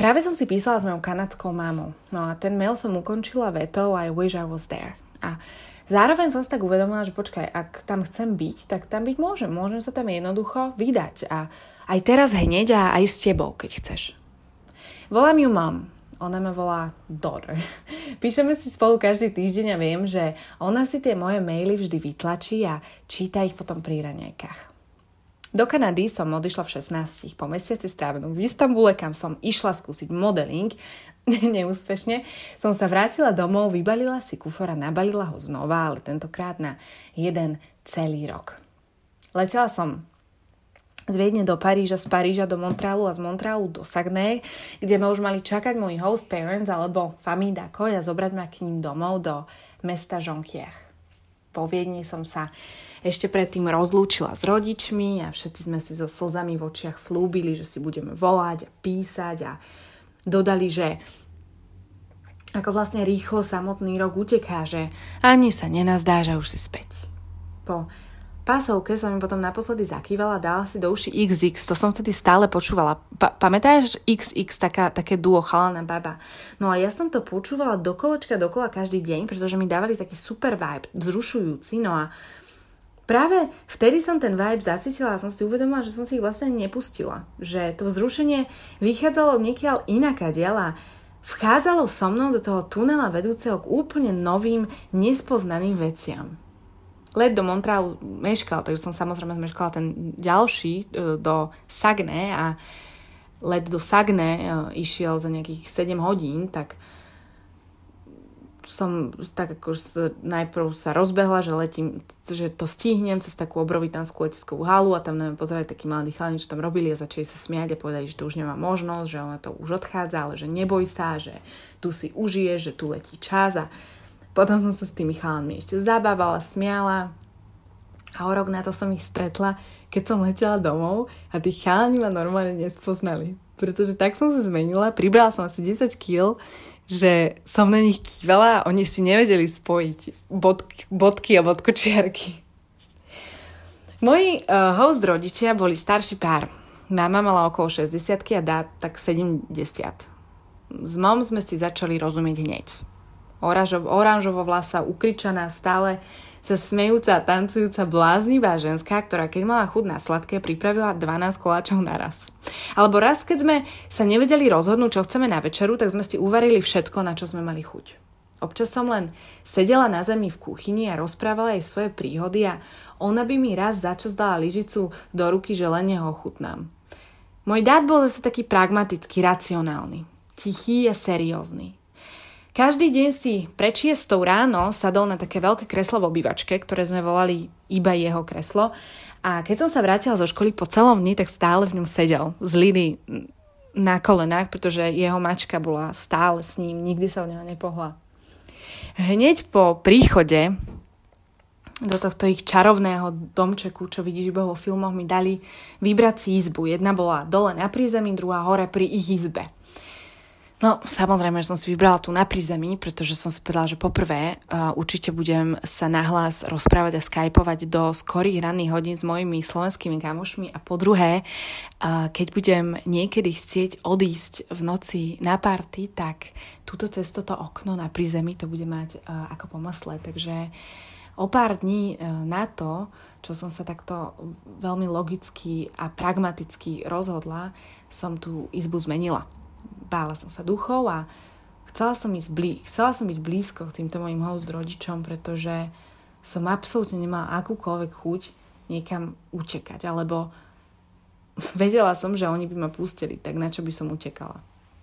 Práve som si písala s mojou kanadskou mamou. No a ten mail som ukončila vetou I wish I was there. A zároveň som si tak uvedomila, že počkaj, ak tam chcem byť, tak tam byť môžem. Môžem sa tam jednoducho vydať. A aj teraz hneď a aj s tebou, keď chceš. Volám ju Mom. Ona ma volá Daughter. Píšeme si spolu každý týždeň a viem, že ona si tie moje maily vždy vytlačí a číta ich potom pri raňajkách. Do Kanady som odišla v 16 po mesiaci strávenom v Istanbule, kam som išla skúsiť modeling. Neúspešne som sa vrátila domov, vybalila si kufor a nabalila ho znova, ale tentokrát na jeden celý rok. Letela som z Viedne do Paríža, z Paríža do Montrealu a z Montrealu do Saguenay, kde ma už mali čakať moji host parents alebo famille d'accueil a zobrať ma k ním domov do mesta Jonquière. Po Viedni som sa ešte predtým rozlúčila s rodičmi a všetci sme si so slzami v očiach slúbili, že si budeme volať a písať a dodali, že ako vlastne rýchlo samotný rok uteká, že ani sa nenazdá, že už si späť. Po pásovke som mi potom naposledy zakývala a dala si do uši XX, to som vtedy stále počúvala. Pamätáš XX, také duo chalana baba? No a ja som to počúvala dokola každý deň, pretože mi dávali taký super vibe, vzrušujúci, no a práve vtedy som ten vibe zacítila a som si uvedomila, že som si ich vlastne nepustila. Že to vzrušenie vychádzalo niekiaľ inakadiaľ a vchádzalo so mnou do toho tunela vedúceho k úplne novým, nespoznaným veciam. Let do Montrealu meškal, takže som samozrejme zmeškala ten ďalší do Saguenay a let do Saguenay išiel za nejakých 7 hodín, tak som tak ako najprv sa rozbehla, že letím, že to stihnem cez takú obrovitanskú letiskovú halu a tam na mňa pozerali takí mladí chalani, čo tam robili a začali sa smiať a povedali, že to už nemá možnosť, že ona to už odchádza, ale že neboj sa, že tu si užiješ, že tu letí čas a potom som sa s tými chalanmi ešte zabávala, smiala a o rok na to som ich stretla, keď som letela domov a tí chalani ma normálne nespoznali, pretože tak som sa zmenila, pribrala som asi 10 kg, že som na nich kývala a oni si nevedeli spojiť bodky a bodkočiarky. Moji host rodičia boli starší pár. Mama mala okolo 60 a dá tak 70. S mom sme si začali rozumieť hneď. Oranžovo vlasa, ukričaná, stále sa smejúca a tancujúca bláznivá ženská, ktorá keď mala chuť na sladké, pripravila 12 koláčov naraz. Alebo raz, keď sme sa nevedeli rozhodnúť, čo chceme na večeru, tak sme si uvarili všetko, na čo sme mali chuť. Občas som len sedela na zemi v kuchyni a rozprávala jej svoje príhody a ona by mi raz za čas dala lyžicu do ruky, že len ho ochutnám. Môj dad bol zase taký pragmatický, racionálny, tichý a seriózny. Každý deň si pred 6 ráno sadol na také veľké kreslo v obývačke, ktoré sme volali iba jeho kreslo. A keď som sa vrátila zo školy po celom dni, tak stále v ňom sedel. Zlý na kolenách, pretože jeho mačka bola stále s ním, nikdy sa od neho nepohla. Hneď po príchode do tohto ich čarovného domčeku, čo vidíš iba vo filmoch, mi dali vybrať si izbu. Jedna bola dole na prízemí, druhá hore pri ich izbe. No, samozrejme, že som si vybrala tu na prízemí, pretože som si povedala, že poprvé určite budem sa nahlas rozprávať a skypovať do skorých ranných hodín s mojimi slovenskými kamošmi a po druhé, keď budem niekedy chcieť odísť v noci na party, tak túto cez toto okno na prízemí to bude mať ako po masle, takže o pár dní na to, čo som sa takto veľmi logicky a pragmaticky rozhodla, som tú izbu zmenila. Bála som sa duchov a chcela som byť blízko k týmto mojim host rodičom, pretože som absolútne nemala akúkoľvek chuť niekam utekať, alebo vedela som, že oni by ma pustili, tak na čo by som utekala.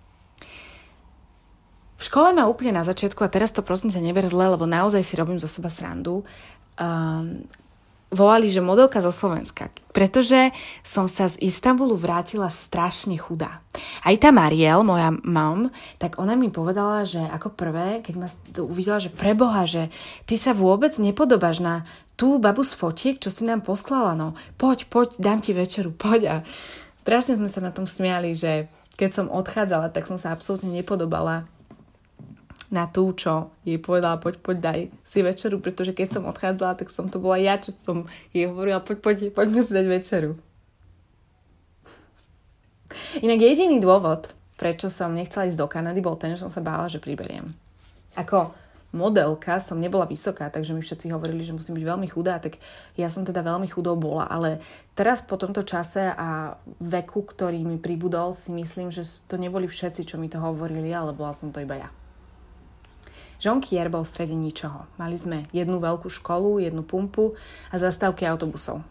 V škole ma úplne na začiatku, a teraz to prosím sa neber zle, lebo naozaj si robím zo seba srandu, volali, že modelka zo Slovenska, pretože som sa z Istanbulu vrátila strašne chudá. Aj tá Mariel, moja mom, tak ona mi povedala, že ako prvé, keď ma uvidela, že preboha, že ty sa vôbec nepodobáš na tú babu z fotiek, čo si nám poslala, no poď, dám ti večeru, poď. A strašne sme sa na tom smiali, že keď som odchádzala, tak som sa absolútne nepodobala na tú, čo jej povedala, poď, daj si večeru, pretože keď som odchádzala, tak som to bola ja, čo som jej hovorila, poďme si dať večeru. Inak jediný dôvod, prečo som nechcela ísť do Kanady, bol ten, že som sa bála, že priberiem. Ako modelka som nebola vysoká, takže mi všetci hovorili, že musím byť veľmi chudá, tak ja som teda veľmi chudou bola, ale teraz po tomto čase a veku, ktorý mi pribudol, si myslím, že to neboli všetci, čo mi to hovorili, ale bola som to iba ja. Jonquière bol v strede ničoho. Mali sme jednu veľkú školu, jednu pumpu a zastávky autobusov.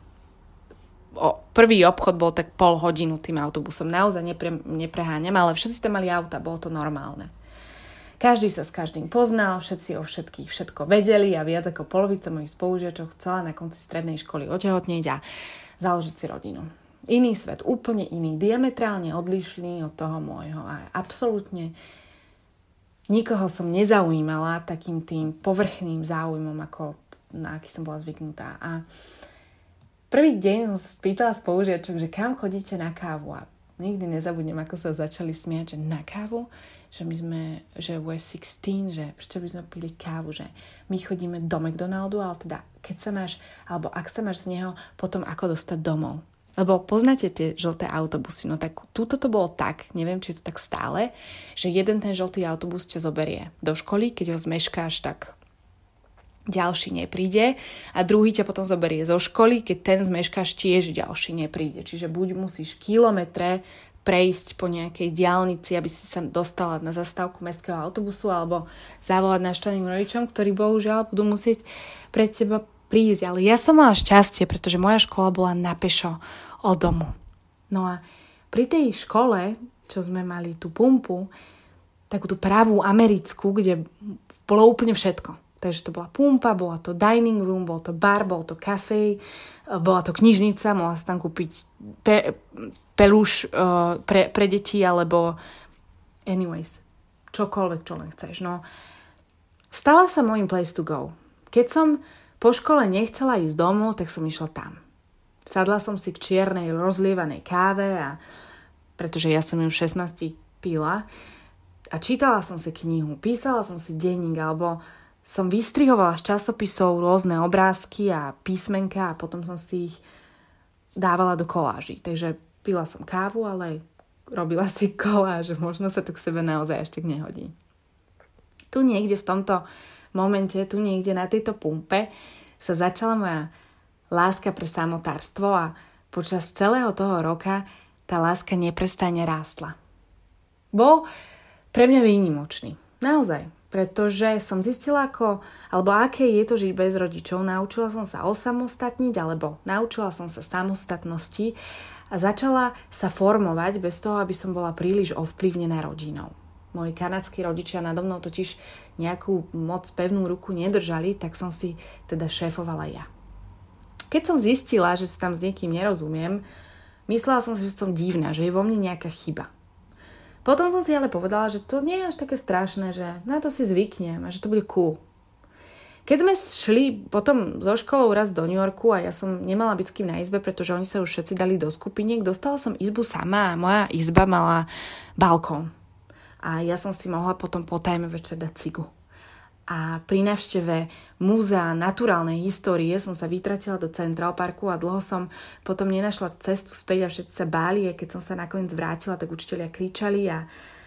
Prvý obchod bol tak pol hodinu tým autobusom. Naozaj nepreháňam, ale všetci tam mali auta, bolo to normálne. Každý sa s každým poznal, všetci o všetkých všetko vedeli a viac ako polovica mojich spolužiačov chcela na konci strednej školy otehotnieť a založiť si rodinu. Iný svet, úplne iný, diametrálne odlišný od toho môjho a absolútne nikoho som nezaujímala takým tým povrchným záujmom, ako na aký som bola zvyknutá. A prvý deň som sa spýtala spolužiačok, že kam chodíte na kávu a nikdy nezabudnem, ako sa začali smiať, že na kávu, že we're 16, že prečo by sme pili kávu, že my chodíme do McDonaldu, ale teda keď sa máš, alebo ak sa máš z neho, potom ako dostať domov. Lebo poznáte tie žlté autobusy, no tak túto to bolo tak, neviem, či je to tak stále, že jeden ten žltý autobus ťa zoberie do školy, keď ho zmeškáš, tak ďalší nepríde a druhý ťa potom zoberie zo školy, keď ten zmeškáš, tiež ďalší nepríde. Čiže buď musíš kilometre prejsť po nejakej diaľnici, aby si sa dostala na zastávku mestského autobusu alebo zavolať naštvaným rodičom, ktorí bohužiaľ budú musieť pred teba prísť. Ale ja som mala šťastie, pretože moja škola bola na pešo od domu. No a pri tej škole, čo sme mali tú pumpu, takú tú pravú americkú, kde bolo úplne všetko. Takže to bola pumpa, bola to dining room, bol to bar, bol to kafe, bola to knižnica, mohla si tam kúpiť peluš pre deti, alebo anyways, čokoľvek, čo len chceš. No, stala sa môjim place to go. Keď som po škole nechcela ísť domov, tak som išla tam. Sadla som si k čiernej rozlievanej káve, pretože ja som ju 16 pila, a čítala som si knihu, písala som si denník, alebo som vystrihovala z časopisov rôzne obrázky a písmenka a potom som si ich dávala do koláží. Takže pila som kávu, ale robila si koláž. Možno sa to k sebe naozaj ešte nehodí. Tu niekde v tomto momente, tu niekde na tejto pumpe sa začala moja láska pre samotárstvo a počas celého toho roka tá láska neprestajne rástla. Bol pre mňa výnimočný. Naozaj. Pretože som zistila, aké je to žiť bez rodičov. Naučila som sa osamostatniť, alebo naučila som sa samostatnosti a začala sa formovať bez toho, aby som bola príliš ovplyvnená rodinou. Moji kanadskí rodičia nado mnou totiž nejakú moc pevnú ruku nedržali, tak som si teda šéfovala ja. Keď som zistila, že sa tam s niekým nerozumiem, myslela som si, že som divná, že je vo mne nejaká chyba. Potom som si ale povedala, že to nie je až také strašné, že na to si zvyknem a že to bude cool. Keď sme šli potom zo školou raz do New Yorku a ja som nemala byť s kým na izbe, pretože oni sa už všetci dali do skupiniek, dostala som izbu sama a moja izba mala balkón. A ja som si mohla potom po tajme večer dať cigu. A pri návšteve múzea naturálnej histórie som sa vytratila do Central Parku a dlho som potom nenašla cestu späť a všetci sa báli, a keď som sa nakoniec vrátila, tak učitelia kričali a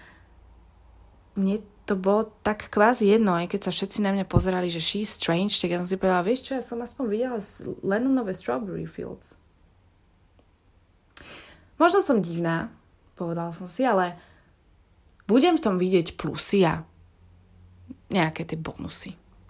mne to bolo tak kvázi jedno, aj keď sa všetci na mňa pozerali, že she's strange, tak ja som si povedala, vieš čo, ja som aspoň videla Lennonové Strawberry Fields. Možno som divná, povedala som si, ale budem v tom vidieť plusy a nejaké tie bonusy.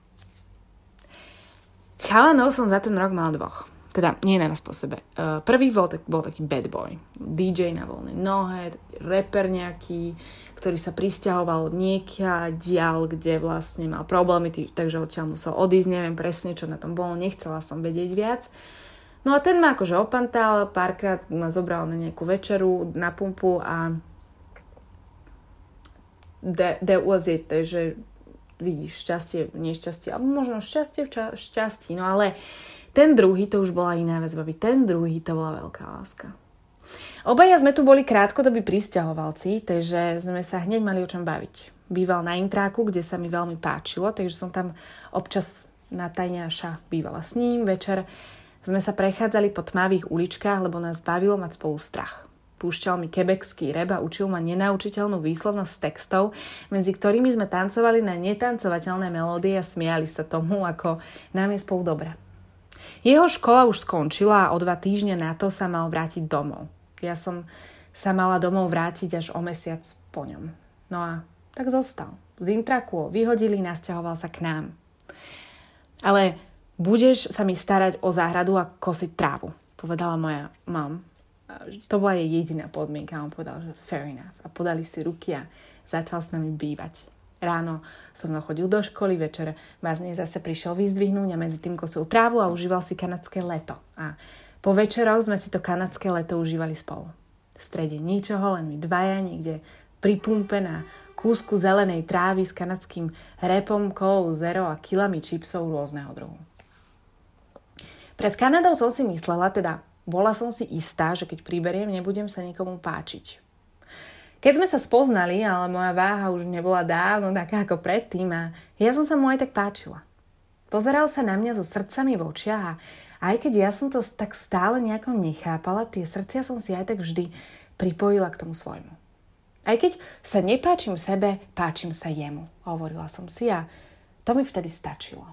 Chalanov som za ten rok mal dvoch. Teda nie naraz po sebe. Prvý bol taký bad boy. DJ na voľnej nohe, rapper nejaký, ktorý sa prisťahoval niekiaľ, kde vlastne mal problémy, takže odtiaľ musel odísť. Neviem presne, čo na tom bolo. Nechcela som vedieť viac. No a ten ma akože opantal, párkrát ma zobral na nejakú večeru, na pumpu a that was it. Takže vidíš, šťastie, nešťastie, alebo možno šťastie v šťastí, no ale ten druhý, to už bola iná vec, babi, ten druhý, to bola veľká láska. Obaja sme tu boli krátkodobí prisťahovalci, takže sme sa hneď mali o čom baviť. Býval na Intráku, kde sa mi veľmi páčilo, takže som tam občas na tajňáša bývala s ním. Večer sme sa prechádzali po tmavých uličkách, lebo nás bavilo mať spolu strach. púšťal mi quebecký rap a učil ma nenaučiteľnú výslovnosť textov, medzi ktorými sme tancovali na netancovateľné melódie a smiali sa tomu, ako nám je spolu dobre. Jeho škola už skončila a o 2 týždne na to sa mal vrátiť domov. Ja som sa mala domov vrátiť až o mesiac po ňom. No a tak zostal. Z Intraku vyhodili, nasťahoval sa k nám. Ale budeš sa mi starať o záhradu a kosiť trávu, povedala moja mam. To bola jej jediná podmienka. On povedal, že fair enough. A podali si ruky a začal s nami bývať. Ráno som chodil do školy, večer vás zase prišiel vyzdvihnúť a medzi tým kosil trávu a užíval si kanadské leto. A po večeroch sme si to kanadské leto užívali spolu. V strede ničoho, len my dvaja niekde pri pumpe na kúsku zelenej trávy s kanadským repom, kolou zero a kilami čipsov rôzneho druhu. Pred Kanadou som si myslela, teda bola som si istá, že keď priberiem, nebudem sa nikomu páčiť. Keď sme sa spoznali, ale moja váha už nebola dávno taká ako predtým a ja som sa mu aj tak páčila. Pozeral sa na mňa so srdcami v očiach a aj keď ja som to tak stále nejako nechápala, tie srdcia som si aj tak vždy pripojila k tomu svojmu. Aj keď sa nepáčim sebe, páčim sa jemu, hovorila som si a to mi vtedy stačilo.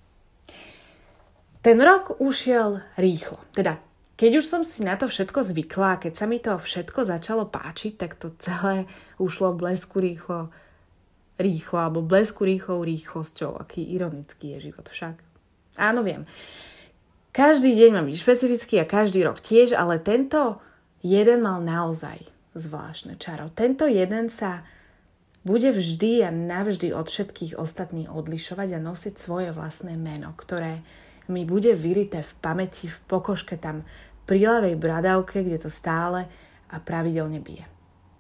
Ten rok ušiel rýchlo. Teda, keď už som si na to všetko zvykla, keď sa mi to všetko začalo páčiť, tak to celé ušlo blesku rýchlo, alebo blesku rýchlou rýchlosťou. Aký ironický je život však. Áno, viem. Každý deň má byť špecifický a každý rok tiež, ale tento jeden mal naozaj zvláštne čaro. Tento jeden sa bude vždy a navždy od všetkých ostatných odlišovať a nosiť svoje vlastné meno, ktoré mi bude vyrité v pamäti, v pokožke tam pri ľavej bradavke, kde to stále a pravidelne bije.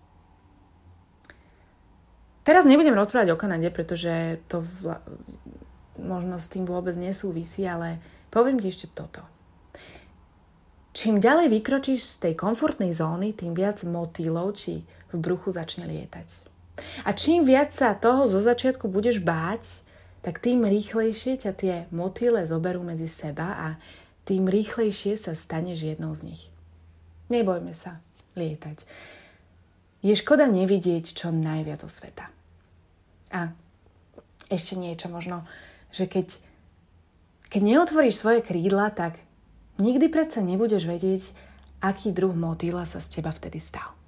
Teraz nebudem rozprávať o Kanade, pretože to možno s tým vôbec nesúvisí, ale poviem ti ešte toto. Čím ďalej vykročíš z tej komfortnej zóny, tým viac motýlov či v bruchu začne lietať. A čím viac sa toho zo začiatku budeš báť, tak tým rýchlejšie ťa tie motýle zoberú medzi seba a tým rýchlejšie sa staneš jednou z nich. Nebojme sa lietať. Je škoda nevidieť čo najviac zo sveta. A ešte niečo možno, že keď neotvoríš svoje krídla, tak nikdy predsa nebudeš vedieť, aký druh motýla sa z teba vtedy stal.